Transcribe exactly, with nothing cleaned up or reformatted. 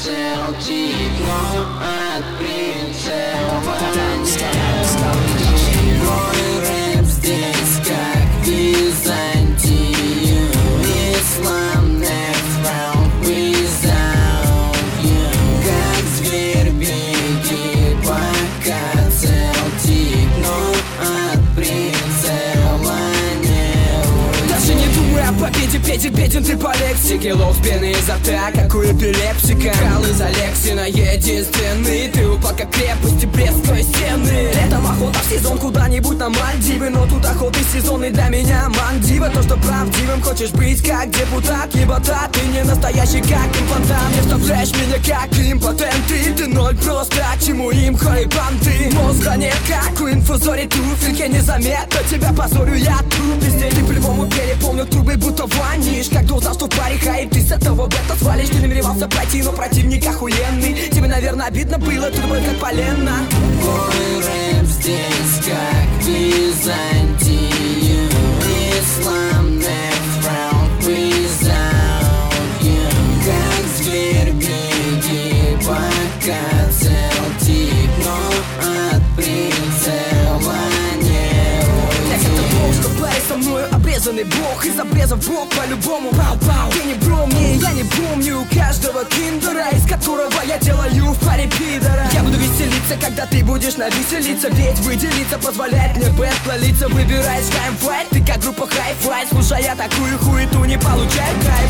целтик, но от прицела нет. Мой рэп здесь как Византию, ислам next round without you. Как зверь беги, пока целтик, но от прицела не. Даже не думай о победе, Петик беден ты по лексике. Лов пены изо рта, как у эпилепсика. Кал из Алексина единственный. Ты упал как крепость и Брестской стены. Летом охота в сезон куда-нибудь на Мальдивы. Но тут охоты сезонный для меня Мандива. То, что правдивым хочешь быть как депутат, либо та, ты не настоящий как имплантант. Не вставляешь меня как импотент. Ты, ты ноль просто, чему им хорибанты. Мозга нет, как у инфузори туфельки. Незаметно тебя позорю я тут. Везде ты по-любому переполнил трубы, будто ванишь. Как узнал, что в паре хайп, ты с этого бета свалишь. Ты намеревался пройти, но противник охуенный. Тебе, наверное, обидно было, ты думал, как полено. Мой рэп здесь как Византию, ислам next round without you. Как зверь беги, пока целтик, но от прицела не уйдет. Это бог, что плей со мною обрезанный бог. Из обрезов бог по-любому. Пау-пау. Ты не бро мне, я не помню каждого киндера, из которого я делаю в паре пидора. Я буду веселиться, когда ты будешь навеселиться. Ведь выделиться позволяет мне бэт плолиться. Выбираешь таймфайт, ты как группа хай-файт. Слушая такую хуету, не получай кайф.